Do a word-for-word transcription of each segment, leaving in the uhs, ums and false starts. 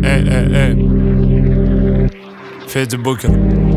Эй, эй, эй. Федя Букер.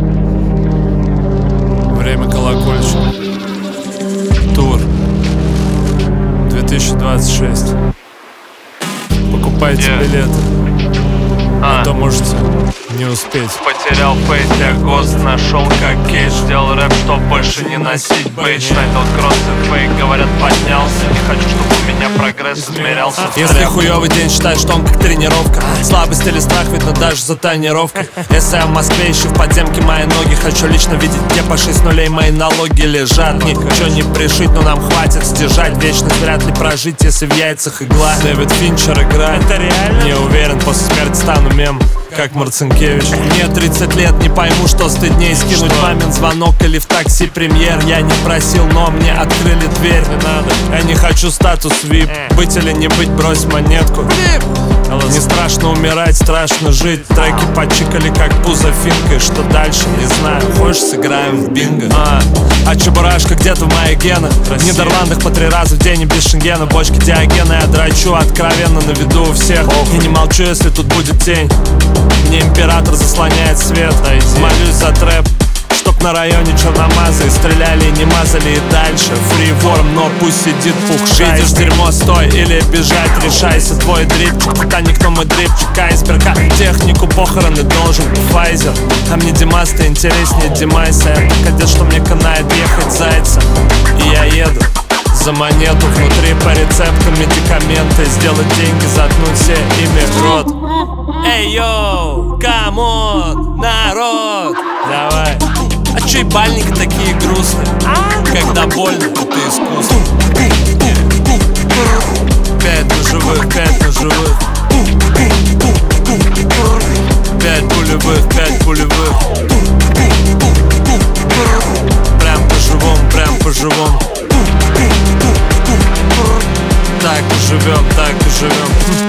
Время колокольчика. Тур две тысячи двадцать шесть. Покупайте yeah. билеты, а то можете не успеть. Потерял фейс, я гост нашел как кейдж. Делал рэп, чтоб больше не носить бейдж. Начал кросс и фейк, говорят, поднялся. Не хочу, чтобы у меня прогресс измерялся. Если хуёвый день, считай, что он как тренировка. Слабость или страх видно даже за тонировкой. Если я в Москве, ищу в подземке мои ноги. Хочу лично видеть, где по шесть нулей мои налоги лежат. Ничего не пришить, но нам хватит сдержать. Вечность вряд ли прожить, если в яйцах игла. Дэвид Финчер играет. Это реально? Не уверен, после смерти стану мем, как Марцинкевич. Мне тридцать лет, не пойму, что стыдней. Скинуть что? Мамин звонок или в такси премьер. Я не просил, но мне открыли дверь. Не надо. Я не хочу статус вип. э. Быть или не быть, брось монетку. Не страшно умирать, страшно жить. Треки почикали, как пузо финкой. Что дальше, не знаю. Хочешь, сыграем в бинго? А, а чебурашка где-то в моих генах. В Нидерландах по три раза в день и без шенгена. Бочки Диогена я драчу откровенно на виду у всех. И не молчу, если тут будет тень. Мне император заслоняет свет. Молюсь за трэп, чтоб на районе черномазы стреляли и не мазали и дальше. Фриворм, но пусть сидит пухшай. Видишь дерьмо, стой или бежать, решайся. Твой дрипчик, пока никто мой дрипчик. Айсберга, технику похороны должен Pfizer. А мне Димас-то интереснее Димайса. Я так одет, что мне канает ехать зайца. И я еду за монету, внутри по рецептам медикаменты. Сделать деньги, заткнуть все ими в рот. Эй, йоу, камон, народ, давай. А чё ебальники такие грустные? Когда больно, это искусство. Пять ножевых, пять ножевых. Пять пулевых, пять пулевых. Прям по-живому, прям по-живому. Так и живем, так и живем.